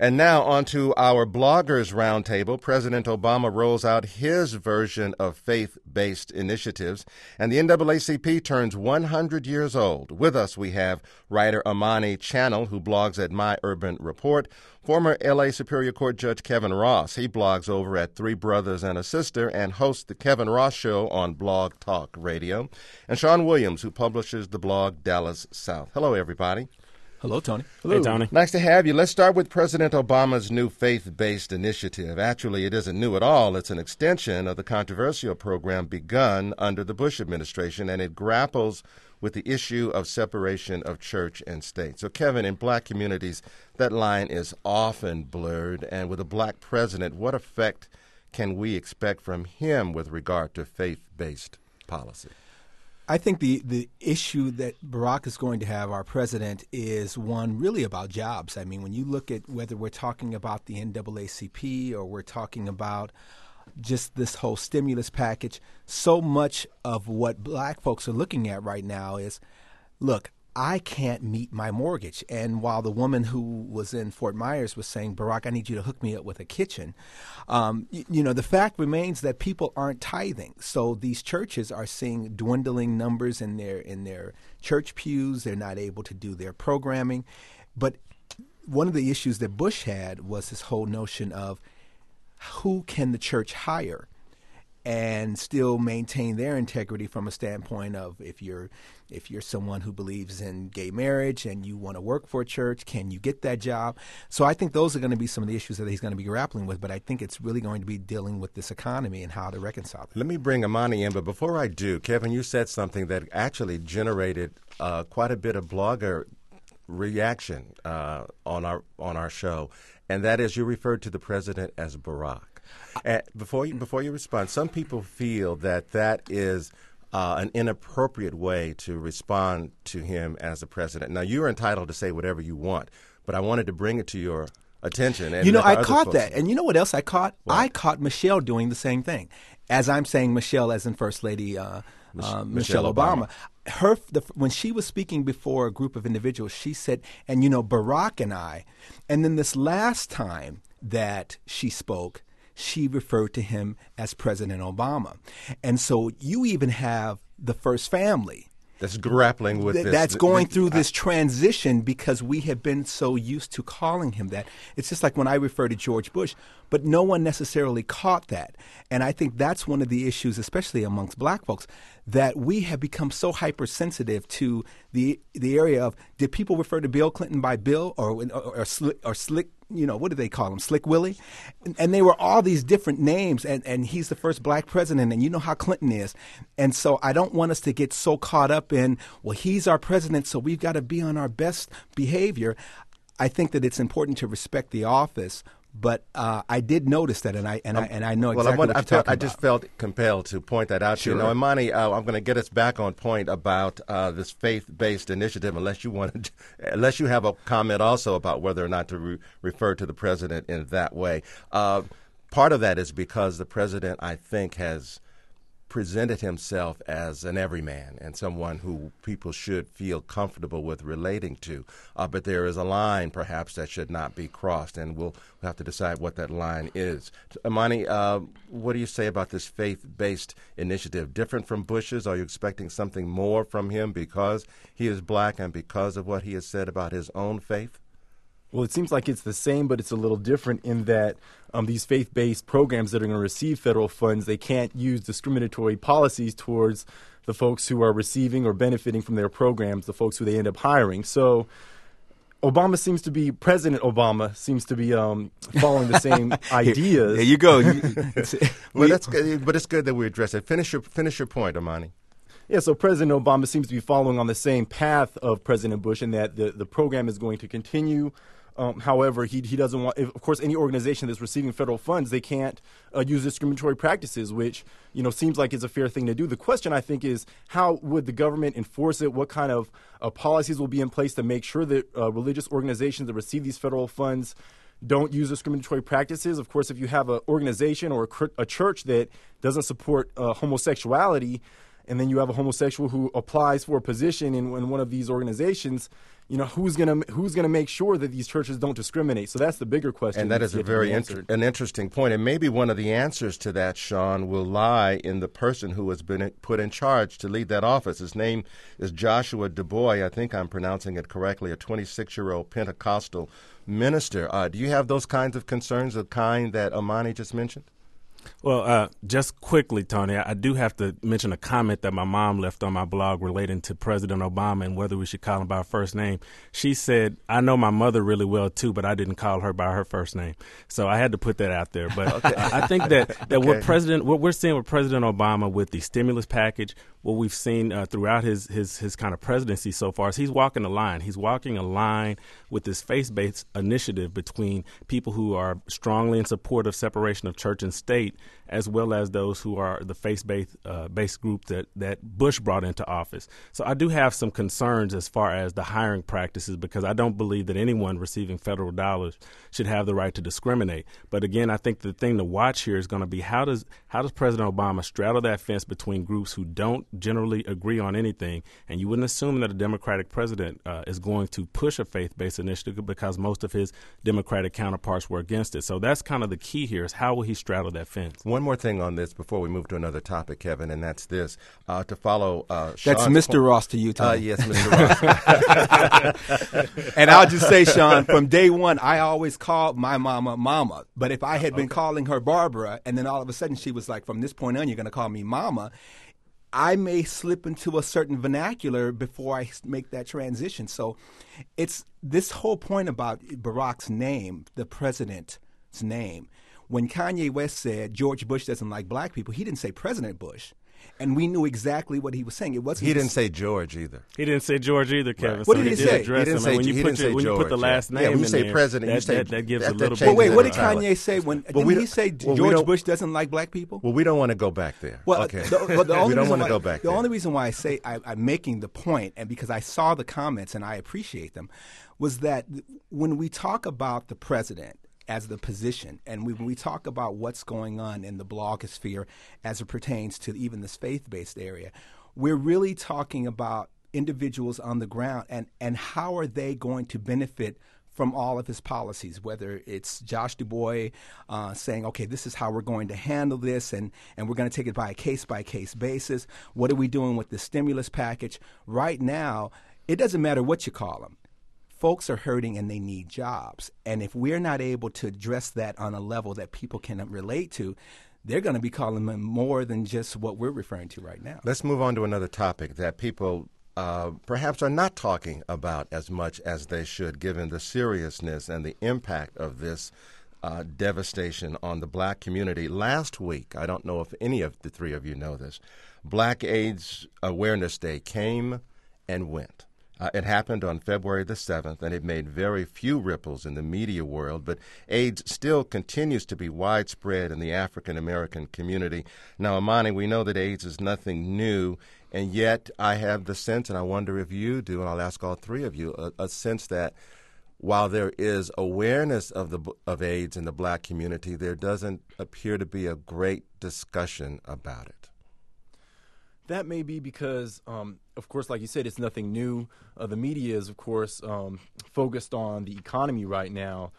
And now on to our Bloggers Roundtable. President Obama rolls out his version of faith-based initiatives, and the NAACP turns 100 years old. With us, we have writer Amani Channel, who blogs at My Urban Report, former L.A. Superior Court Judge Kevin Ross. He blogs over at Three Brothers and a Sister and hosts the Kevin Ross Show on Blog Talk Radio, and Sean Williams, who publishes the blog Dallas South. Hello, everybody. Hello, Tony. Hello. Hey, Tony. Nice to have you. Let's start with President Obama's new faith-based initiative. Actually, it isn't new at all. It's an extension of the controversial program begun under the Bush administration, and it grapples with the issue of separation of church and state. So, Kevin, in black communities, that line is often blurred, and with a black president, what effect can we expect from him with regard to faith-based policy? I think the issue that Barack is going to have, our president, is one really about jobs. I mean, when you look at whether we're talking about the NAACP or we're talking about just this whole stimulus package, so much of what black folks are looking at right now is, look, I can't meet my mortgage. And while the woman who was in Fort Myers was saying, Barack, I need you to hook me up with a kitchen, the fact remains that people aren't tithing. So these churches are seeing dwindling numbers in their church pews. They're not able to do their programming. But one of the issues that Bush had was this whole notion of who can the church hire and still maintain their integrity from a standpoint of if you're someone who believes in gay marriage and you want to work for a church, can you get that job? So I think those are going to be some of the issues that he's going to be grappling with, but I think it's really going to be dealing with this economy and how to reconcile it. Let me bring Amani in, but before I do, Kevin, you said something that actually generated quite a bit of blogger reaction on our show, and that is you referred to the president as Barack. Before you respond, some people feel that is an inappropriate way to respond to him as a president. Now, you're entitled to say whatever you want, but I wanted to bring it to your attention. And I caught that. And you know what else I caught? What? I caught Michelle doing the same thing. As I'm saying Michelle, as in First Lady Michelle Obama. When she was speaking before a group of individuals, she said, and Barack and I, and then this last time that she spoke, she referred to him as President Obama. And so you even have the first family that's grappling with this. That's going through this transition because we have been so used to calling him that. It's just like when I refer to George Bush, but no one necessarily caught that. And I think that's one of the issues, especially amongst black folks, that we have become so hypersensitive to the area of, did people refer to Bill Clinton by Bill or Slick, what do they call him, Slick Willie? And they were all these different names, and he's the first black president, and you know how Clinton is. And so I don't want us to get so caught up in, well, he's our president, so we've got to be on our best behavior. I think that it's important to respect the office. But I did notice that, and I know exactly what you're talking about. I just felt compelled to point that out to you. Now, Imani, I'm going to get us back on point about this faith-based initiative, unless you have a comment also about whether or not to refer to the president in that way. Part of that is because the president, I think, has presented himself as an everyman and someone who people should feel comfortable with relating to. But there is a line, perhaps, that should not be crossed, and we'll have to decide what that line is. Imani, what do you say about this faith-based initiative? Different from Bush's? Are you expecting something more from him because he is black and because of what he has said about his own faith? Well, it seems like it's the same, but it's a little different in that these faith-based programs that are going to receive federal funds, they can't use discriminatory policies towards the folks who are receiving or benefiting from their programs, the folks who they end up hiring. So President Obama seems to be following the same ideas. There you go. But it's good that we address it. Finish your point, Imani. Yeah, so President Obama seems to be following on the same path of President Bush in that the program is going to continue. However, he doesn't want, of course, any organization that's receiving federal funds, they can't use discriminatory practices, which, seems like is a fair thing to do. The question, I think, is how would the government enforce it? What kind of policies will be in place to make sure that religious organizations that receive these federal funds don't use discriminatory practices? Of course, if you have an organization or a church that doesn't support homosexuality, and then you have a homosexual who applies for a position in one of these organizations, who's gonna make sure that these churches don't discriminate? So that's the bigger question. And that is a very an interesting point. And maybe one of the answers to that, Sean, will lie in the person who has been put in charge to lead that office. His name is Joshua DuBois. I think I'm pronouncing it correctly, a 26-year-old Pentecostal minister. Do you have those kinds of concerns, the kind that Amani just mentioned? Well, just quickly, Tony, I do have to mention a comment that my mom left on my blog relating to President Obama and whether we should call him by our first name. She said, I know my mother really well, too, but I didn't call her by her first name. So I had to put that out there. But I think that what we're seeing with President Obama with the stimulus package, what we've seen throughout his kind of presidency so far is he's walking a line. He's walking a line with this faith-based initiative between people who are strongly in support of separation of church and state, as well as those who are the faith-based group that Bush brought into office. So I do have some concerns as far as the hiring practices, because I don't believe that anyone receiving federal dollars should have the right to discriminate. But again, I think the thing to watch here is going to be how does President Obama straddle that fence between groups who don't generally agree on anything, and you wouldn't assume that a Democratic president is going to push a faith-based initiative because most of his Democratic counterparts were against it. So that's kind of the key here, is how will he straddle that fence? One more thing on this before we move to another topic, Kevin, and that's this. To follow That's Mr. Ross to you, Tony. Yes, Mr. Ross. And I'll just say, Sean, from day one, I always called my mama Mama. But if I had been calling her Barbara, and then all of a sudden she was like, from this point on, you're going to call me Mama, I may slip into a certain vernacular before I make that transition. So it's this whole point about Barack's name, the president's name. When Kanye West said George Bush doesn't like black people, he didn't say President Bush. And we knew exactly what he was saying. It wasn't. He didn't say George either. He didn't say George either, Kevin. Right. What did he say? He didn't say. When you put the last name when you say there, president, that gives a little bit. But wait, what did Kanye say didn't he say George Bush doesn't like black people? Well, we don't want to go back there. Well, okay. We don't want to go back there. The only reason why I say I'm making the point, and because I saw the comments and I appreciate them, was that when we talk about the president as the position, and when we talk about what's going on in the blogosphere as it pertains to even this faith-based area, we're really talking about individuals on the ground and how are they going to benefit from all of his policies, whether it's Josh DuBois saying, okay, this is how we're going to handle this, and we're going to take it by a case-by-case basis. What are we doing with the stimulus package? Right now, it doesn't matter what you call them. Folks are hurting and they need jobs. And if we're not able to address that on a level that people can relate to, they're going to be calling them more than just what we're referring to right now. Let's move on to another topic that people perhaps are not talking about as much as they should, given the seriousness and the impact of this devastation on the black community. Last week, I don't know if any of the three of you know this, Black AIDS Awareness Day came and went. It happened on February the 7th, and it made very few ripples in the media world, but AIDS still continues to be widespread in the African-American community. Now, Amani, we know that AIDS is nothing new, and yet I have the sense, and I wonder if you do, and I'll ask all three of you, a sense that while there is awareness of AIDS in the black community, there doesn't appear to be a great discussion about it. That may be because, of course, like you said, it's nothing new. The media is, of course, focused on the economy right now.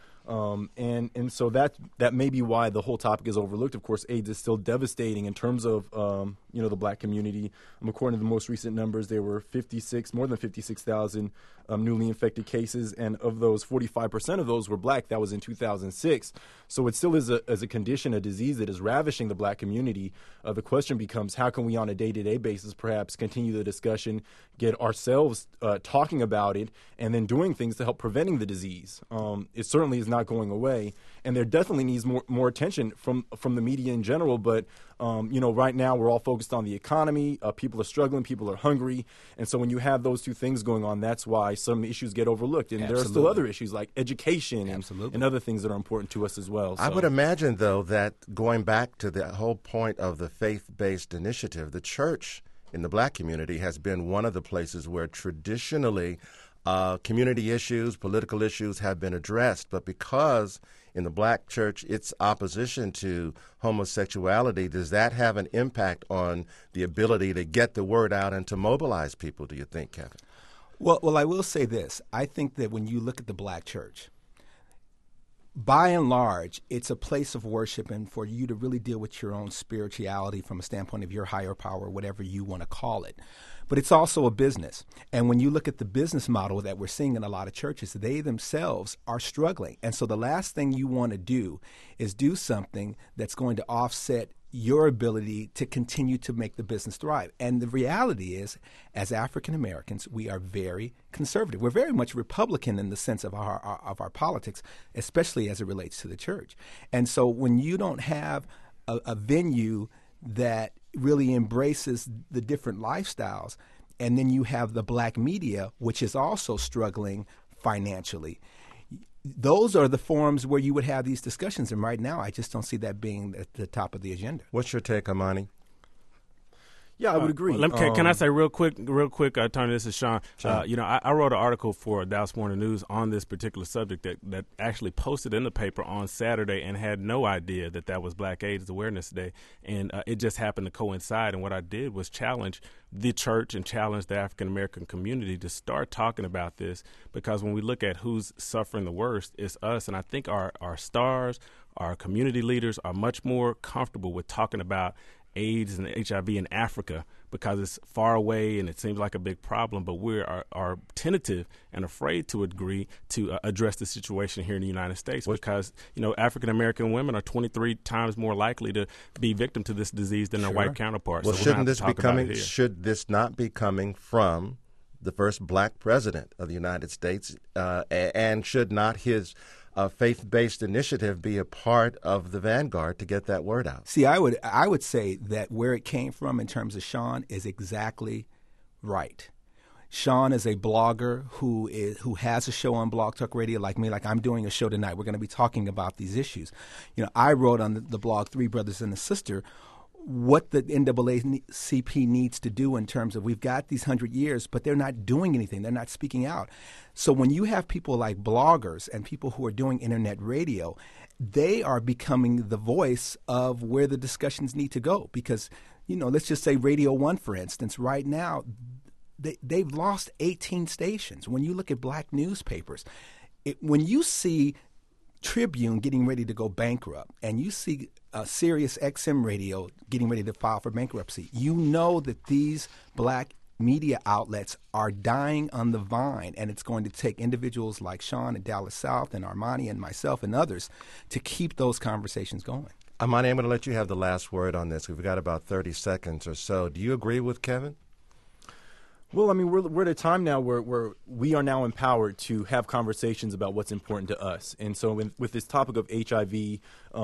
And so that may be why the whole topic is overlooked. Of course, AIDS is still devastating in terms of, the black community. According to the most recent numbers, there were more than 56,000 newly infected cases. And of those, 45% of those were black. That was in 2006. So it still is a condition, a disease that is ravishing the black community. The question becomes, how can we on a day-to-day basis perhaps continue the discussion, get ourselves talking about it, and then doing things to help preventing the disease? It certainly is not going away, and there definitely needs more attention from the media in general. But right now we're all focused on the economy. People are struggling, people are hungry, and so when you have those two things going on, that's why some issues get overlooked. And Absolutely. There are still other issues like education and other things that are important to us as well. So. I would imagine, though, that going back to the whole point of the faith-based initiative, the church in the black community has been one of the places where traditionally community issues, political issues have been addressed, but because in the black church it's opposition to homosexuality, does that have an impact on the ability to get the word out and to mobilize people, do you think, Kevin? Well, I will say this. I think that when you look at the black church, by and large, it's a place of worship and for you to really deal with your own spirituality from a standpoint of your higher power, whatever you want to call it. But it's also a business. And when you look at the business model that we're seeing in a lot of churches, they themselves are struggling. And so the last thing you want to do is do something that's going to offset your ability to continue to make the business thrive. And the reality is, as African Americans, we are very conservative. We're very much Republican in the sense of our politics, especially as it relates to the church. And so when you don't have a venue that really embraces the different lifestyles, and then you have the black media, which is also struggling financially, those are the forums where you would have these discussions. And right now, I just don't see that being at the top of the agenda. What's your take, Amani? Yeah, I would agree. Can I say real quick, Tony, this is Sean. I wrote an article for Dallas Morning News on this particular subject that actually posted in the paper on Saturday and had no idea that was Black AIDS Awareness Day. And it just happened to coincide. And what I did was challenge the church and challenge the African American community to start talking about this, because when we look at who's suffering the worst, it's us. And I think our stars, our community leaders are much more comfortable with talking about AIDS and HIV in Africa because it's far away and it seems like a big problem, but we are tentative and afraid to agree to address the situation here in the United States because, African American women are 23 times more likely to be victim to this disease than their white counterparts. Well, should this not be coming from the first black president of the United States, and should not his faith-based initiative be a part of the vanguard to get that word out? See, I would say that where it came from in terms of Sean is exactly right. Sean is a blogger who has a show on Blog Talk Radio like me, like I'm doing a show tonight. We're going to be talking about these issues. I wrote on the blog Three Brothers and a Sister what the NAACP needs to do in terms of we've got these 100 years, but they're not doing anything. They're not speaking out. So when you have people like bloggers and people who are doing internet radio, they are becoming the voice of where the discussions need to go. Because, let's just say Radio 1, for instance, right now, they've lost 18 stations. When you look at black newspapers, when you see Tribune getting ready to go bankrupt, and you see Sirius XM Radio getting ready to file for bankruptcy, you know that these black media outlets are dying on the vine, and it's going to take individuals like Sean and Dallas South and Armani and myself and others to keep those conversations going. Armani, I'm going to let you have the last word on this. We've got about 30 seconds or so. Do you agree with Kevin? Well, we're at a time now where we are now empowered to have conversations about what's important to us. And so with this topic of HIV, it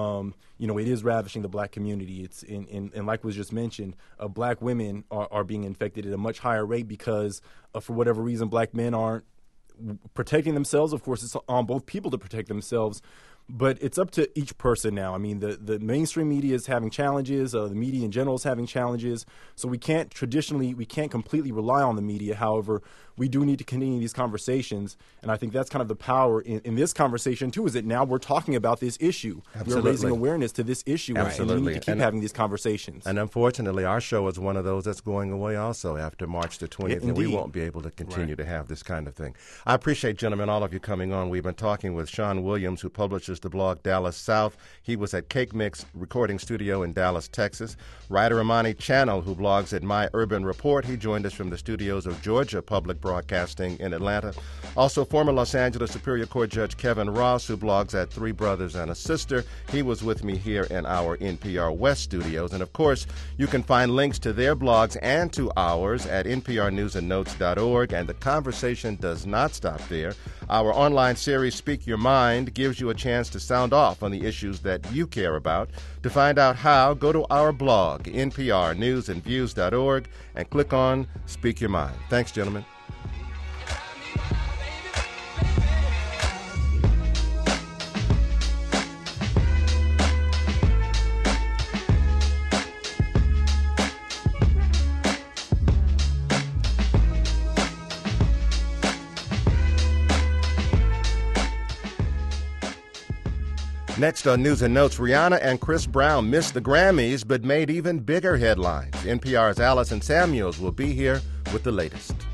is ravishing the black community. It's and like was just mentioned, black women are being infected at a much higher rate because for whatever reason, black men aren't protecting themselves. Of course, it's on both people to protect themselves. But it's up to each person now. The mainstream media is having challenges. The media in general is having challenges. So we can't completely rely on the media. However, we do need to continue these conversations. And I think that's kind of the power in this conversation, too, is that now we're talking about this issue. Absolutely. We're raising awareness to this issue. Absolutely. And we need to keep having these conversations. And unfortunately, our show is one of those that's going away also after March the 20th. And we won't be able to continue to have this kind of thing. I appreciate, gentlemen, all of you coming on. We've been talking with Sean Williams, who publishes the blog Dallas South. He was at Cake Mix Recording Studio in Dallas, Texas. Writer Amani Channel, who blogs at My Urban Report. He joined us from the studios of Georgia Public Broadcasting in Atlanta. Also, former Los Angeles Superior Court Judge Kevin Ross, who blogs at Three Brothers and a Sister. He was with me here in our NPR West studios. And, of course, you can find links to their blogs and to ours at nprnewsandnotes.org. And the conversation does not stop there. Our online series, Speak Your Mind, gives you a chance to sound off on the issues that you care about. To find out how, go to our blog, nprnewsandviews.org, and click on Speak Your Mind. Thanks, gentlemen. Next on News and Notes, Rihanna and Chris Brown missed the Grammys but made even bigger headlines. NPR's Allison Samuels will be here with the latest.